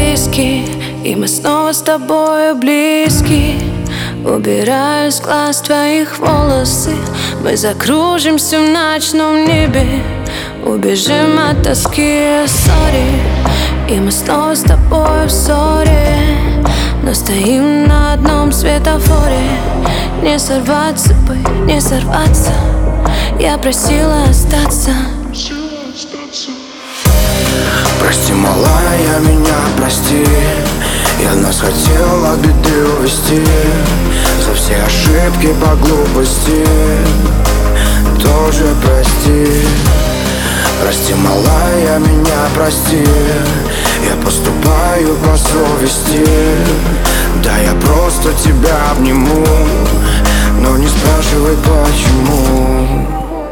виски, и мы снова с тобою близки. Убираю с глаз твоих волосы, мы закружимся в ночном небе, убежим от тоски, сори. И мы снова с тобой в ссоре, но стоим на одном светофоре. Не сорваться бы, не сорваться, я просила остаться. Прости, малая, меня прости, я нас хотел от беды увести. За все ошибки по глупости тоже прости. Прости, малая, меня прости, я поступаю по совести. Да, я просто тебя обниму, но не спрашивай почему.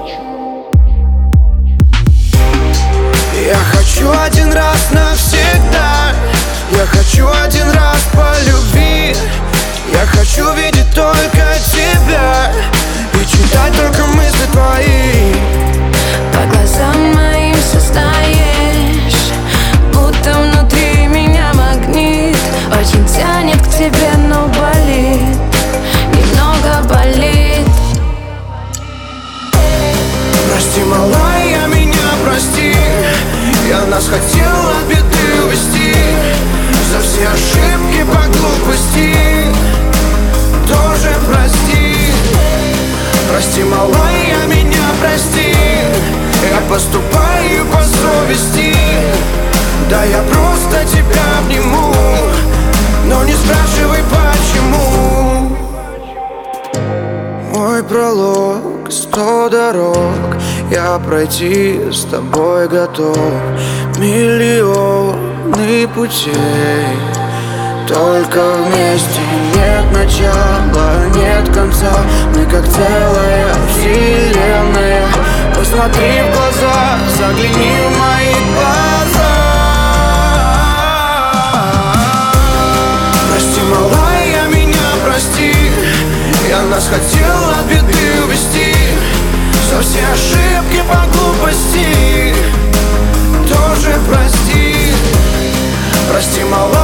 Я хочу один раз навсегда, я хочу один раз по любви. Я хочу видеть только тебя и читать только мысли твои. По глазам моим сознаешь, будто внутри меня магнит. Очень тянет к тебе, но болит, немного болит. Прости, малая, меня прости, я нас хотел от беды увести. За все ошибки по глупости тоже прости. Прости, малая, меня прости, я поступаю по совести. Да, я просто тебя обниму, но не спрашивай почему. Мой пролог, 100 дорог, я пройти с тобой готов. Миллионы путей, только вместе. Нет начала, нет конца, мы как целая вселенная. Посмотри в глаза, загляни в мои глаза. Прости, малая, меня прости, я нас хотел от беды увести. За все ошибки по глупости тоже прости. Прости, малая.